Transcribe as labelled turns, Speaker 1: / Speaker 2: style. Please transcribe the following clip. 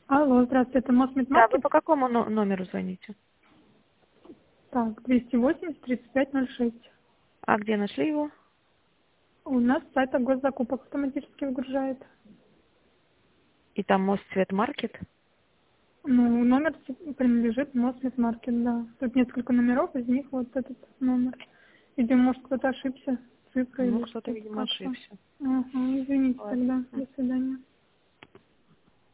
Speaker 1: Алло, здравствуйте, это Мосмед
Speaker 2: Да, вы
Speaker 1: Маркет?
Speaker 2: по какому номеру звоните?
Speaker 1: Так, 280-3506.
Speaker 2: А где нашли его?
Speaker 1: У нас сайт госзакупок автоматически выгружает.
Speaker 2: И там Мосцвет Маркет?
Speaker 1: Ну, номер принадлежит Мосмед Маркет, да. Тут несколько номеров, из них вот этот номер. Видимо, может, кто-то ошибся, цифрой
Speaker 2: Ну,
Speaker 1: или
Speaker 2: кто-то,
Speaker 1: что-то
Speaker 2: видимо,
Speaker 1: как-то.
Speaker 2: ошибся.
Speaker 1: Ага, извините
Speaker 2: Ладно.
Speaker 1: тогда. До свидания.